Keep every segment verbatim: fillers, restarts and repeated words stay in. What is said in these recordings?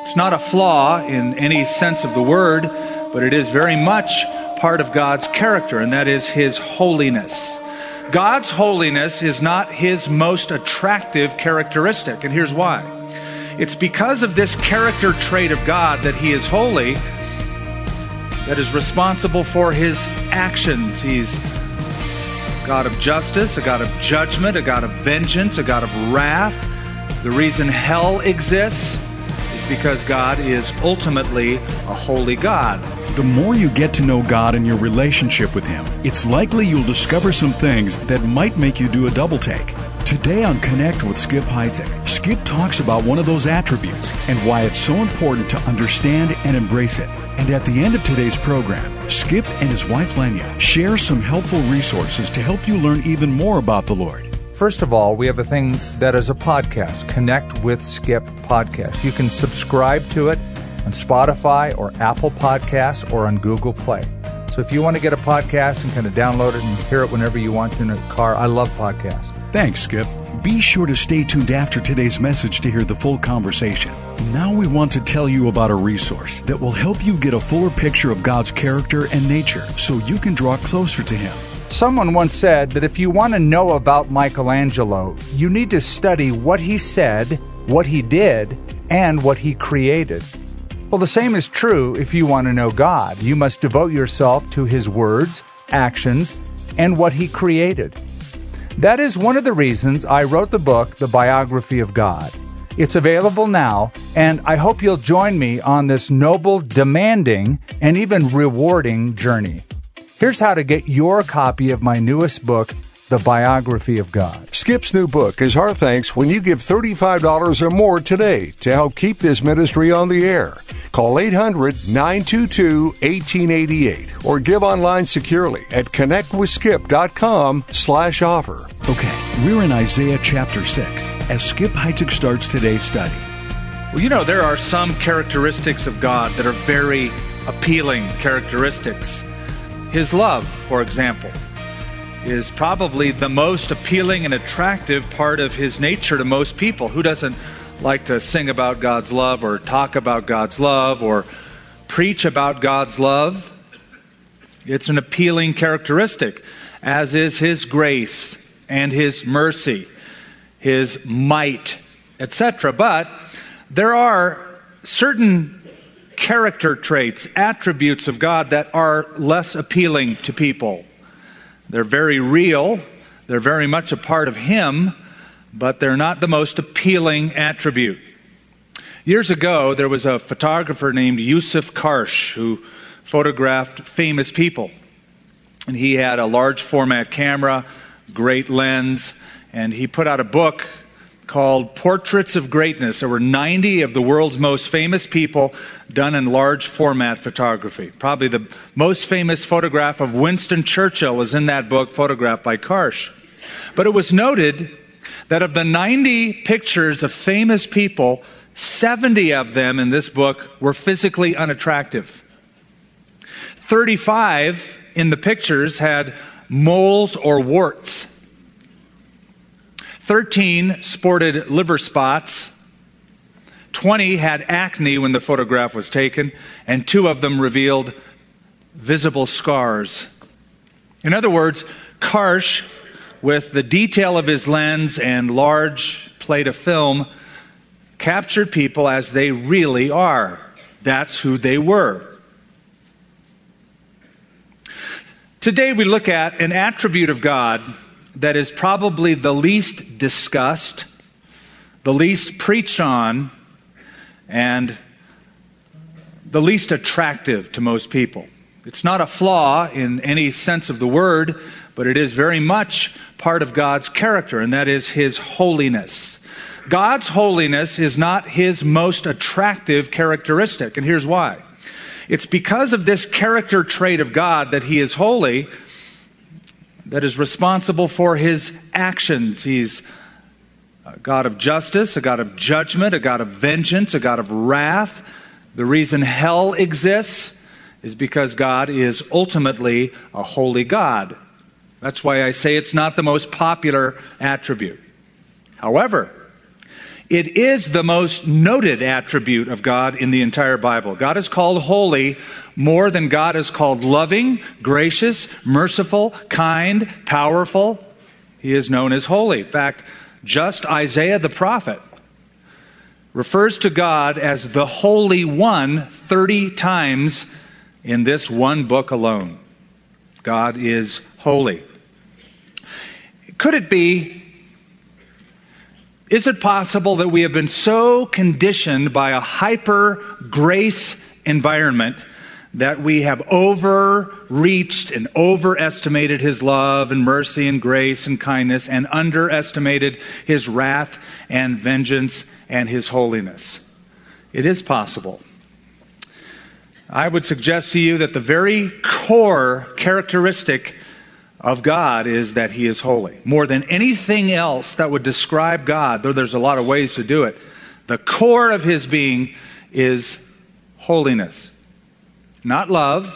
It's not a flaw in any sense of the word, but it is very much part of God's character, and that is His holiness. God's holiness is not His most attractive characteristic, and here's why. It's because of this character trait of God, that He is holy, that is responsible for His actions. He's a God of justice, a God of judgment, a God of vengeance, a God of wrath. The reason hell exists is because God is ultimately a holy God. The more you get to know God and your relationship with Him, it's likely you'll discover some things that might make you do a double take. Today on Connect with Skip Heitzig, Skip talks about one of those attributes and why it's so important to understand and embrace it. And at the end of today's program, Skip and his wife Lenya share some helpful resources to help you learn even more about the Lord. First of all, we have a thing that is a podcast, Connect with Skip Podcast. You can subscribe to it on Spotify or Apple Podcasts or on Google Play. So if you want to get a podcast and kind of download it and hear it whenever you want to in a car, I love podcasts. Thanks, Skip. Be sure to stay tuned after today's message to hear the full conversation. Now we want to tell you about a resource that will help you get a fuller picture of God's character and nature so you can draw closer to Him. Someone once said that if you want to know about Michelangelo, you need to study what he said, what he did, and what he created. Well, the same is true if you want to know God. You must devote yourself to His words, actions, and what He created. That is one of the reasons I wrote the book, The Biography of God. It's available now, and I hope you'll join me on this noble, demanding, and even rewarding journey. Here's how to get your copy of my newest book, The Biography of God. Skip's new book is our thanks when you give thirty-five dollars or more today to help keep this ministry on the air. Call eight hundred, nine two two, one eight eight eight or give online securely at connectwithskip.com slash offer. Okay, we're in Isaiah chapter six as Skip Heitzig starts today's study. Well, you know, there are some characteristics of God that are very appealing characteristics. His love, for example, is probably the most appealing and attractive part of His nature to most people. Who doesn't like to sing about God's love or talk about God's love or preach about God's love? It's an appealing characteristic, as is His grace and His mercy, His might, et cetera. But there are certain character traits, attributes of God that are less appealing to people. They're very real, they're very much a part of Him, but they're not the most appealing attribute. Years ago, there was a photographer named Yusuf Karsh who photographed famous people. And he had a large format camera, great lens, and he put out a book called Portraits of Greatness. There were ninety of the world's most famous people done in large format photography. Probably the most famous photograph of Winston Churchill is in that book, photographed by Karsh. But it was noted that of the ninety pictures of famous people, seventy of them in this book were physically unattractive. thirty-five in the pictures had moles or warts. thirteen sported liver spots, twenty had acne when the photograph was taken, and two of them revealed visible scars. In other words, Karsh, with the detail of his lens and large plate of film, captured people as they really are. That's who they were. Today we look at an attribute of God that is probably the least discussed, the least preached on, and the least attractive to most people. It's not a flaw in any sense of the word, but it is very much part of God's character, and that is His holiness. God's holiness is not His most attractive characteristic, and here's why. It's because of this character trait of God, that He is holy, that is responsible for His actions. He's a God of justice, a God of judgment, a God of vengeance, a God of wrath. The reason hell exists is because God is ultimately a holy God. That's why I say it's not the most popular attribute. However, It is the most noted attribute of God in the entire Bible. God is called holy more than God is called loving, gracious, merciful, kind, powerful. He is known as holy. In fact, just Isaiah the prophet refers to God as the Holy One thirty times in this one book alone. God is holy. Could it be, is it possible that we have been so conditioned by a hyper-grace environment that we have overreached and overestimated His love and mercy and grace and kindness and underestimated His wrath and vengeance and His holiness? It is possible. I would suggest to you that the very core characteristic of God is that He is holy. More than anything else that would describe God, though there's a lot of ways to do it, the core of His being is holiness. Not love.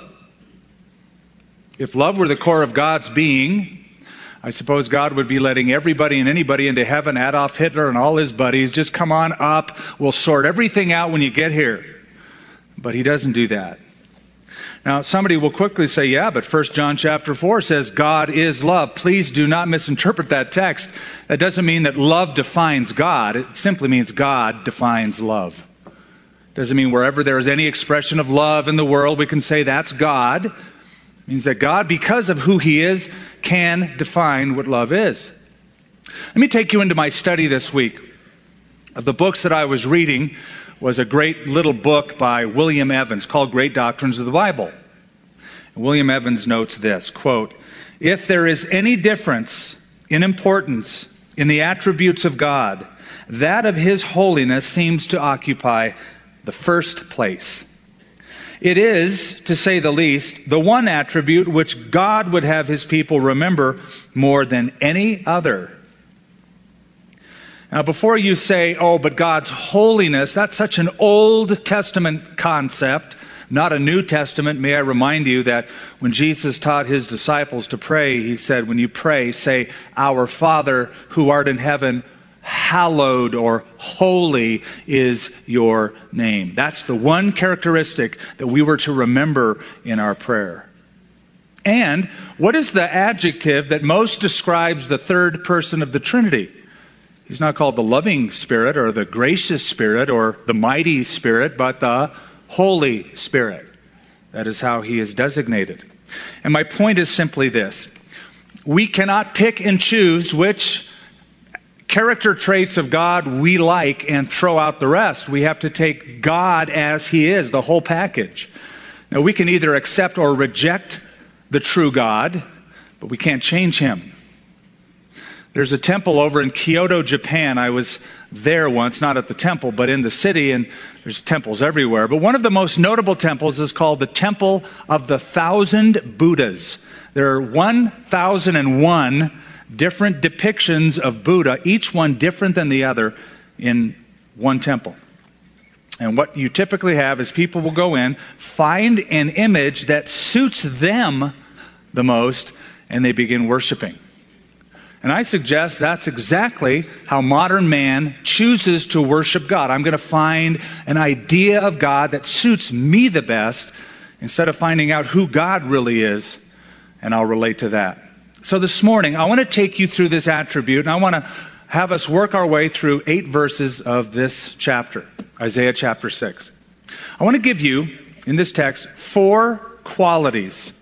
If love were the core of God's being, I suppose God would be letting everybody and anybody into heaven, Adolf Hitler and all his buddies, just come on up. We'll sort everything out when you get here. But He doesn't do that. Now, somebody will quickly say, yeah, but First John chapter four says God is love. Please do not misinterpret that text. That doesn't mean that love defines God. It simply means God defines love. Doesn't mean wherever there is any expression of love in the world, we can say that's God. It means that God, because of who He is, can define what love is. Let me take you into my study this week. Of the books that I was reading was a great little book by William Evans called Great Doctrines of the Bible. And William Evans notes this, quote, "If there is any difference in importance in the attributes of God, that of His holiness seems to occupy the first place. It is, to say the least, the one attribute which God would have His people remember more than any other." Now, before you say, oh, but God's holiness, that's such an Old Testament concept, not a New Testament. May I remind you that when Jesus taught His disciples to pray, He said, when you pray, say, "Our Father who art in heaven, hallowed," or "holy is your name." That's the one characteristic that we were to remember in our prayer. And what is the adjective that most describes the third person of the Trinity? He's not called the loving Spirit or the gracious Spirit or the mighty Spirit, but the Holy Spirit. That is how He is designated. And my point is simply this. We cannot pick and choose which character traits of God we like and throw out the rest. We have to take God as He is, the whole package. Now, we can either accept or reject the true God, but we can't change Him. There's a temple over in Kyoto, Japan. I was there once, not at the temple, but in the city, and there's temples everywhere. But one of the most notable temples is called the Temple of the Thousand Buddhas. There are one thousand one different depictions of Buddha, each one different than the other, in one temple. And what you typically have is people will go in, find an image that suits them the most, and they begin worshiping. And I suggest that's exactly how modern man chooses to worship God. I'm going to find an idea of God that suits me the best instead of finding out who God really is, and I'll relate to that. So this morning, I want to take you through this attribute, and I want to have us work our way through eight verses of this chapter, Isaiah chapter six. I want to give you, in this text, four qualities.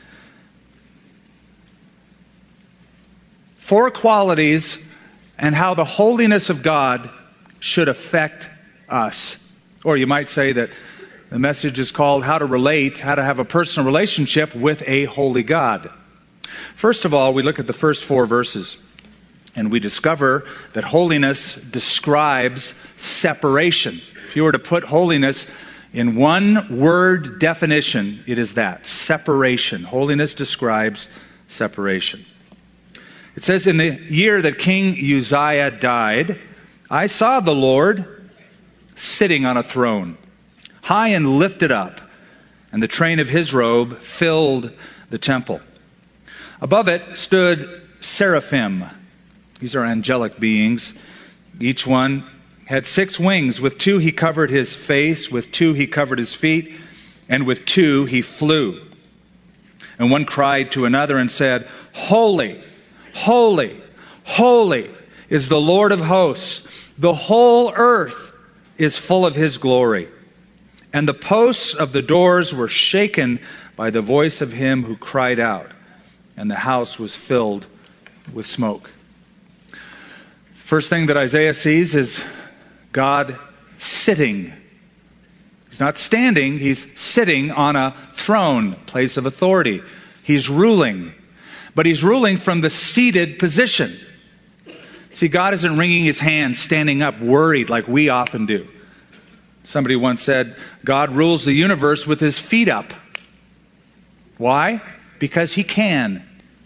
Four qualities and how the holiness of God should affect us. Or you might say that the message is called How to Relate, How to Have a Personal Relationship with a Holy God. First of all, we look at the first four verses, and we discover that holiness describes separation. If you were to put holiness in one word definition, it is that, separation. Holiness describes separation. It says, in the year that King Uzziah died, I saw the Lord sitting on a throne, high and lifted up, and the train of His robe filled the temple. Above it stood seraphim. These are angelic beings. Each one had six wings. With two he covered his face, with two he covered his feet, and with two he flew. And one cried to another and said, Holy, holy, holy is the Lord of hosts. The whole earth is full of his glory. And the posts of the doors were shaken by the voice of him who cried out, and the house was filled with smoke. First thing that Isaiah sees is God sitting. He's not standing, he's sitting on a throne, place of authority. He's ruling, but he's ruling from the seated position. See, God isn't wringing his hands, standing up, worried like we often do. Somebody once said, God rules the universe with his feet up. Why? Because he can.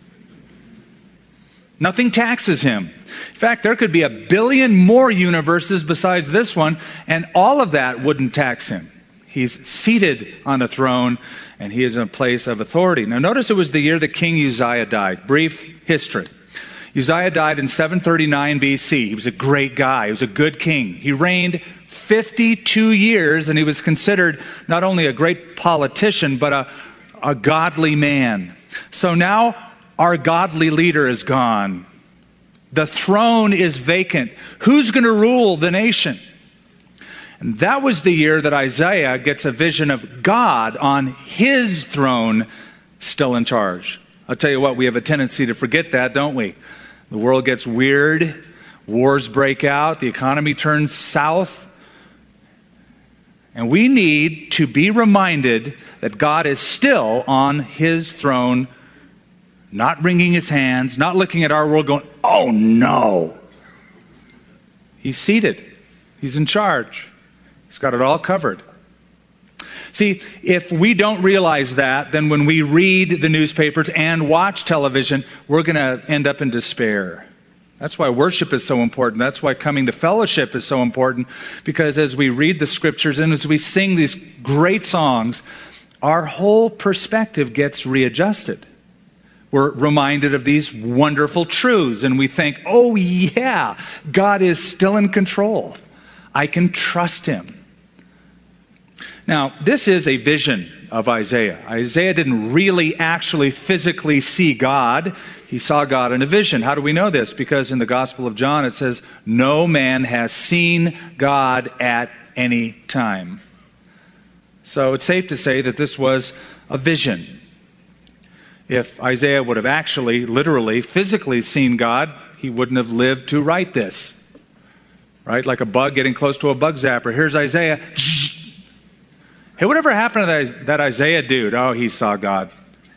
Nothing taxes him. In fact, there could be a billion more universes besides this one, and all of that wouldn't tax him. He's seated on a throne, and he is in a place of authority. Now, notice it was the year that King Uzziah died. Brief history. Uzziah died in seven thirty-nine B C. He was a great guy. He was a good king. He reigned fifty-two years, and he was considered not only a great politician, but a, a godly man. So now our godly leader is gone. The throne is vacant. Who's going to rule the nation? And that was the year that Isaiah gets a vision of God on his throne, still in charge. I'll tell you what, we have a tendency to forget that, don't we? The world gets weird, wars break out, the economy turns south. And we need to be reminded that God is still on his throne, not wringing his hands, not looking at our world going, oh no. He's seated. He's in charge. He's got it all covered. See, if we don't realize that, then when we read the newspapers and watch television, we're going to end up in despair. That's why worship is so important. That's why coming to fellowship is so important, because as we read the scriptures and as we sing these great songs, our whole perspective gets readjusted. We're reminded of these wonderful truths, and we think, oh yeah, God is still in control. I can trust him. Now, this is a vision of Isaiah. Isaiah didn't really actually physically see God. He saw God in a vision. How do we know this? Because in the Gospel of John it says, no man has seen God at any time. So it's safe to say that this was a vision. If Isaiah would have actually, literally, physically seen God, he wouldn't have lived to write this. Right? Like a bug getting close to a bug zapper. Here's Isaiah. Hey, whatever happened to that, that Isaiah dude? Oh, he saw God.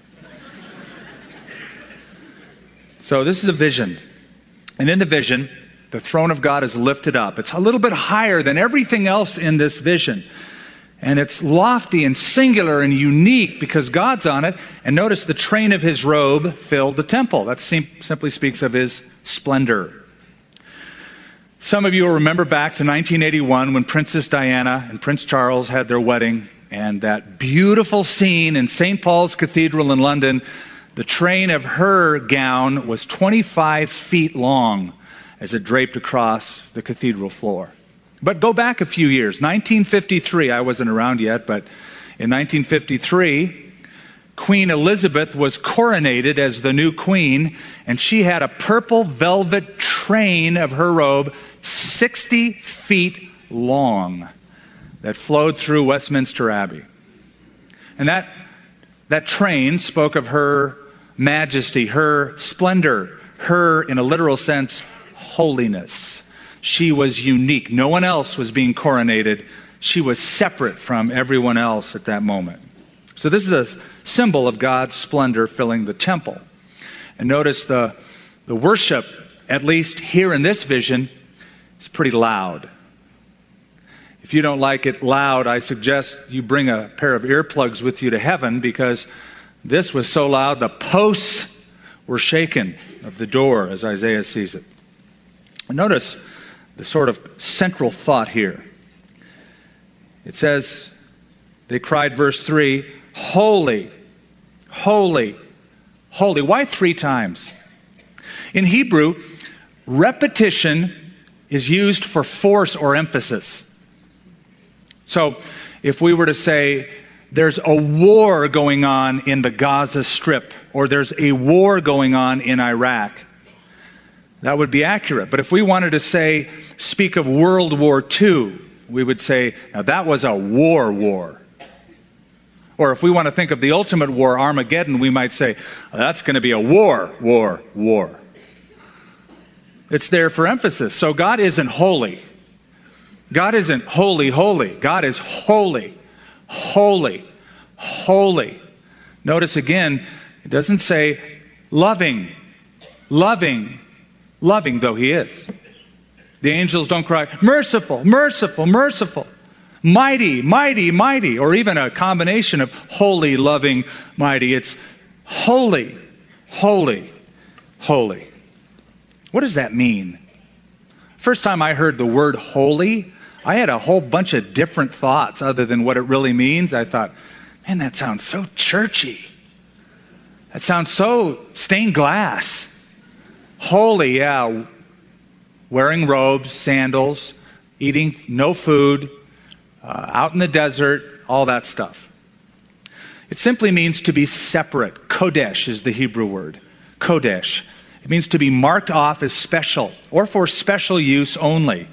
So this is a vision. And in the vision, the throne of God is lifted up. It's a little bit higher than everything else in this vision. And it's lofty and singular and unique because God's on it. And notice the train of his robe filled the temple. That sim- simply speaks of his splendor. Some of you will remember back to nineteen eighty-one when Princess Diana and Prince Charles had their wedding, and that beautiful scene in Saint Paul's Cathedral in London. The train of her gown was twenty-five feet long as it draped across the cathedral floor. But go back a few years, nineteen fifty-three, I wasn't around yet, but in nineteen fifty-three, Queen Elizabeth was coronated as the new queen, and she had a purple velvet train of her robe, sixty feet long, that flowed through Westminster Abbey. And that, that train spoke of her majesty, her splendor, her, in a literal sense, holiness. She was unique. No one else was being coronated. She was separate from everyone else at that moment. So this is a symbol of God's splendor filling the temple. And notice the, the worship, at least here in this vision, is pretty loud. If you don't like it loud, I suggest you bring a pair of earplugs with you to heaven, because this was so loud the posts were shaken of the door as Isaiah sees it. And notice the sort of central thought here. It says, they cried, verse three, holy, holy, holy. Why three times? In Hebrew, repetition is used for force or emphasis. So if we were to say there's a war going on in the Gaza Strip, or there's a war going on in Iraq, that would be accurate. But if we wanted to say, speak of World War Two, we would say, now that was a war war. Or if we want to think of the ultimate war, Armageddon, we might say, that's going to be a war, war, war. It's there for emphasis. So God isn't holy. God isn't holy, holy. God is holy, holy, holy. Notice again, it doesn't say loving, loving, loving, though he is. The angels don't cry, merciful, merciful, merciful, mighty, mighty, mighty, or even a combination of holy, loving, mighty. It's holy, holy, holy. What does that mean? First time I heard the word holy, I had a whole bunch of different thoughts other than what it really means. I thought, man, that sounds so churchy. That sounds so stained glass. Holy, yeah. Wearing robes, sandals, eating no food, uh, out in the desert, all that stuff. It simply means to be separate. Kodesh is the Hebrew word. Kodesh. It means to be marked off as special or for special use only.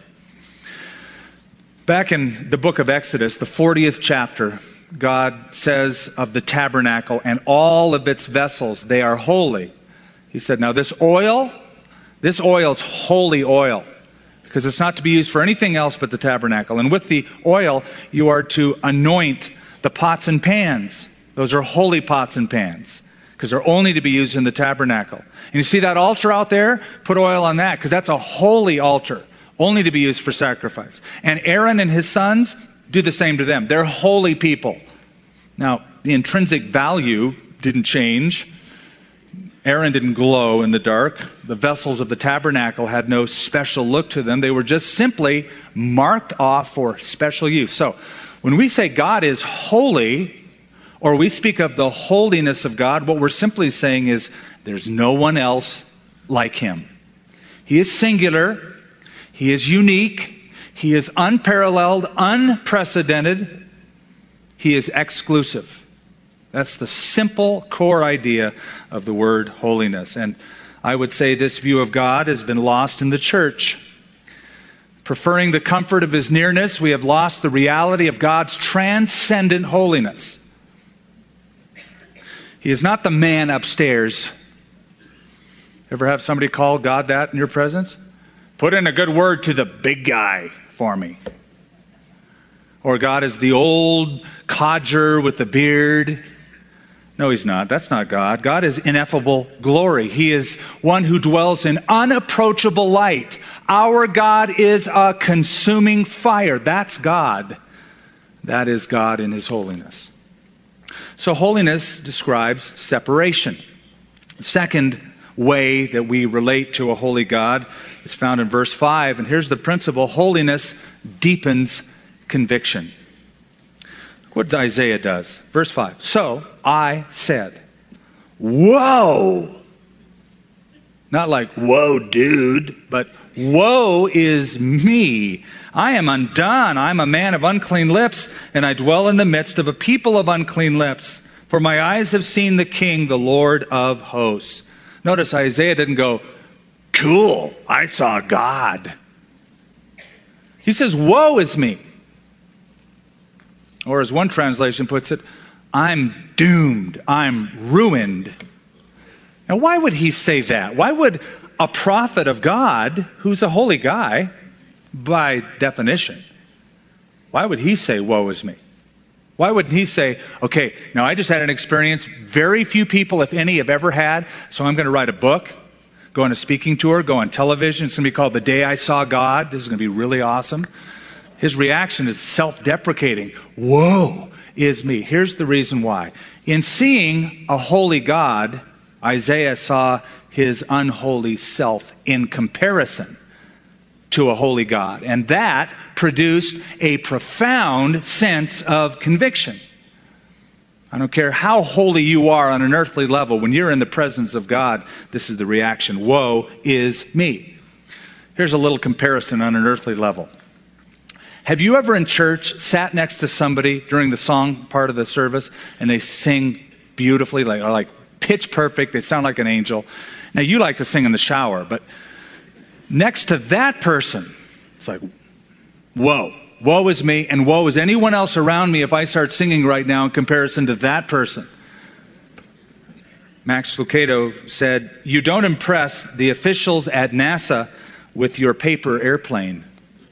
Back in the book of Exodus, the fortieth chapter, God says of the tabernacle and all of its vessels, they are holy. He said, now this oil, this oil is holy oil because it's not to be used for anything else but the tabernacle. And with the oil, you are to anoint the pots and pans. Those are holy pots and pans because they're only to be used in the tabernacle. And you see that altar out there? Put oil on that because that's a holy altar, only to be used for sacrifice. And Aaron and his sons do the same to them. They're holy people. Now, the intrinsic value didn't change. Aaron didn't glow in the dark. The vessels of the tabernacle had no special look to them. They were just simply marked off for special use. So, when we say God is holy, or we speak of the holiness of God, what we're simply saying is there's no one else like him. He is singular. He is unique. He is unparalleled, unprecedented. He is exclusive. That's the simple core idea of the word holiness. And I would say this view of God has been lost in the church. Preferring the comfort of his nearness, we have lost the reality of God's transcendent holiness. He is not the man upstairs. Ever have somebody call God that in your presence? Put in a good word to the big guy for me. Or God is the old codger with the beard. No, he's not. That's not God. God is ineffable glory. He is one who dwells in unapproachable light. Our God is a consuming fire. That's God. That is God in his holiness. So holiness describes separation. The second way that we relate to a holy God is found in verse five. And here's the principle. Holiness deepens conviction. What Isaiah does. Verse five. So I said, whoa. Not like, whoa, dude, but woe is me. I am undone. I'm a man of unclean lips, and I dwell in the midst of a people of unclean lips. For my eyes have seen the King, the Lord of hosts. Notice Isaiah didn't go, cool, I saw God. He says, woe is me. Or as one translation puts it, I'm doomed. I'm ruined. Now, why would he say that? Why would a prophet of God, who's a holy guy, by definition, why would he say, woe is me? Why wouldn't he say, okay, now I just had an experience very few people, if any, have ever had, so I'm going to write a book, go on a speaking tour, go on television. It's going to be called The Day I Saw God. This is going to be really awesome. His reaction is self-deprecating. Woe is me. Here's the reason why. In seeing a holy God, Isaiah saw his unholy self in comparison to a holy God. And that produced a profound sense of conviction. I don't care how holy you are on an earthly level, when you're in the presence of God, this is the reaction. Woe is me. Here's a little comparison on an earthly level. Have you ever in church sat next to somebody during the song part of the service and they sing beautifully, like, or like pitch perfect, they sound like an angel? Now, you like to sing in the shower, but next to that person, it's like, whoa, woe is me, and woe is anyone else around me if I start singing right now in comparison to that person. Max Lucado said, you don't impress the officials at NASA with your paper airplane.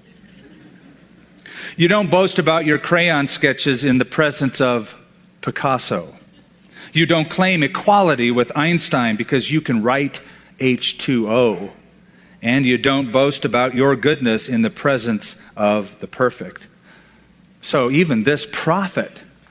You don't boast about your crayon sketches in the presence of Picasso. You don't claim equality with Einstein because you can write H two O. And you don't boast about your goodness in the presence of the perfect. So even this prophet,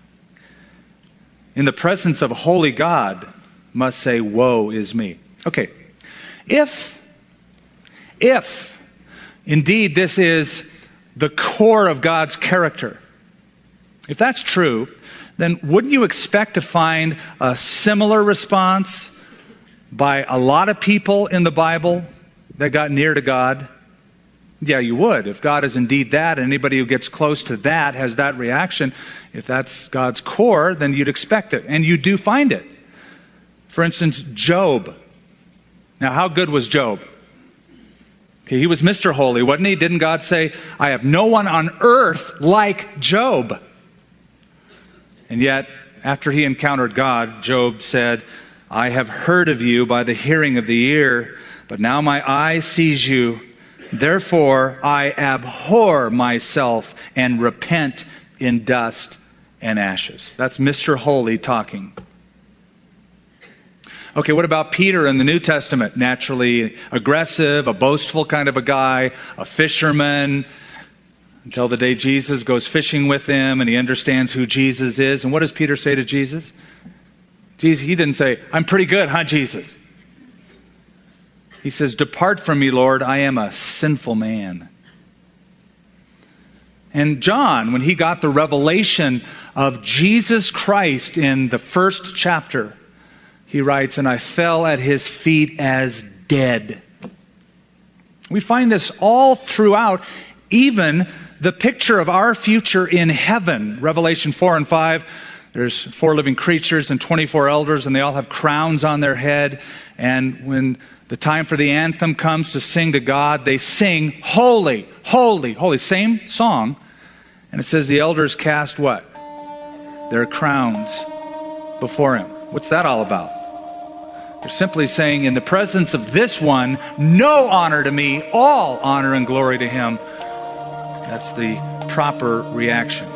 in the presence of a holy God, must say, woe is me. Okay, if, if indeed this is the core of God's character, if that's true, then wouldn't you expect to find a similar response by a lot of people in the Bible that got near to God? Yeah, you would. If God is indeed that, and anybody who gets close to that has that reaction, if that's God's core, then you'd expect it. And you do find it. For instance, Job. Now, how good was Job? Okay, he was Mister Holy, wasn't he? Didn't God say, I have no one on earth like Job? And yet, after he encountered God, Job said, I have heard of you by the hearing of the ear, but now my eye sees you. Therefore, I abhor myself and repent in dust and ashes. That's Mister Holy talking. Okay, what about Peter in the New Testament? Naturally aggressive, a boastful kind of a guy, a fisherman, until the day Jesus goes fishing with him and he understands who Jesus is. And what does Peter say to Jesus? Jesus, he didn't say, I'm pretty good, huh, Jesus? He says, depart from me, Lord, I am a sinful man. And John, when he got the revelation of Jesus Christ in the first chapter, he writes, and I fell at his feet as dead. We find this all throughout, even the picture of our future in heaven. Revelation four and five, there's four living creatures and twenty-four elders, and they all have crowns on their head. And when the time for the anthem comes to sing to God, they sing, holy, holy, holy. Same song. And it says the elders cast what? Their crowns before him. What's that all about? They're simply saying, in the presence of this one, no honor to me, all honor and glory to him. That's the proper reaction.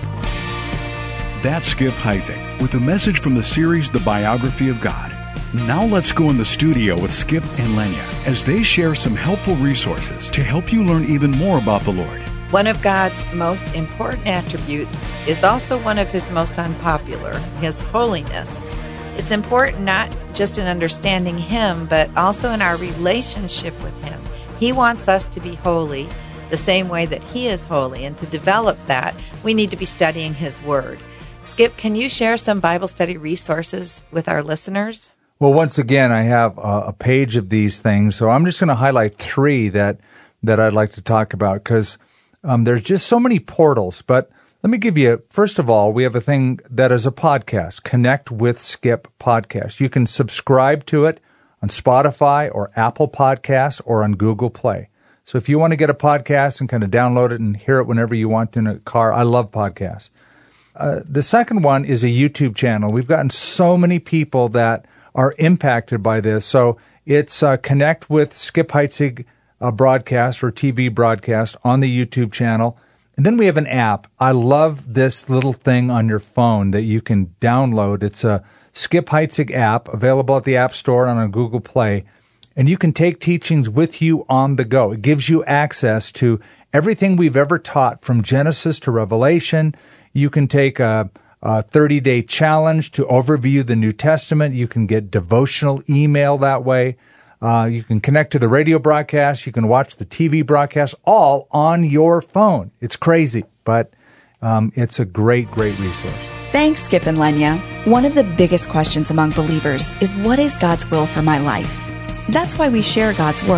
That's Skip Heitzig with a message from the series, The Biography of God. Now let's go in the studio with Skip and Lenya as they share some helpful resources to help you learn even more about the Lord. One of God's most important attributes is also one of his most unpopular, his holiness. It's important not just in understanding him, but also in our relationship with him. He wants us to be holy the same way that he is holy, and to develop that, we need to be studying his word. Skip, can you share some Bible study resources with our listeners? Well, once again, I have a, a page of these things, so I'm just going to highlight three that that I'd like to talk about, because um, there's just so many portals. But let me give you, first of all, we have a thing that is a podcast, Connect with Skip podcast. You can subscribe to it on Spotify or Apple Podcasts or on Google Play. So if you want to get a podcast and kind of download it and hear it whenever you want in a car, I love podcasts. Uh, the second one is a YouTube channel. We've gotten so many people that are impacted by this. So it's uh, Connect with Skip Heitzig uh, broadcast or T V broadcast on the YouTube channel. And then we have an app. I love this little thing on your phone that you can download. It's a Skip Heitzig app available at the App Store and on Google Play. And you can take teachings with you on the go. It gives you access to everything we've ever taught from Genesis to Revelation. You can take a, a thirty-day challenge to overview the New Testament. You can get devotional email that way. Uh, you can connect to the radio broadcast. You can watch the T V broadcast all on your phone. It's crazy, but um, it's a great, great resource. Thanks, Skip and Lenya. One of the biggest questions among believers is, what is God's will for my life? That's why we share God's Word.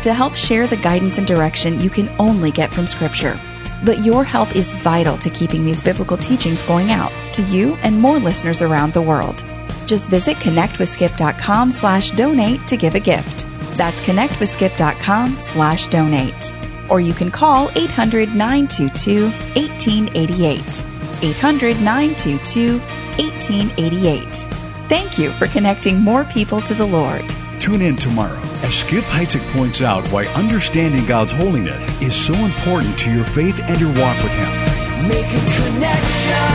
to help share the guidance and direction you can only get from Scripture. But your help is vital to keeping these biblical teachings going out to you and more listeners around the world. Just visit connectwithskip.com slash donate to give a gift. That's connectwithskip.com slash donate. Or you can call eight hundred, nine two two, one eight eight eight. eight hundred, nine two two, one eight eight eight. Thank you for connecting more people to the Lord. Tune in tomorrow as Skip Heitzig points out why understanding God's holiness is so important to your faith and your walk with Him. Make a connection.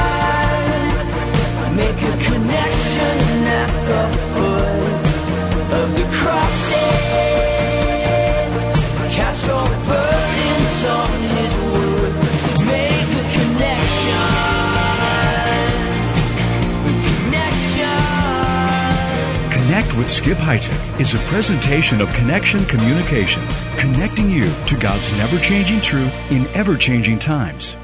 Make a connection at the foot of the cross. Cast your burdens on His wood. Make a connection. Connect with Skip Heitzig is a presentation of Connection Communications, connecting you to God's never-changing truth in ever-changing times.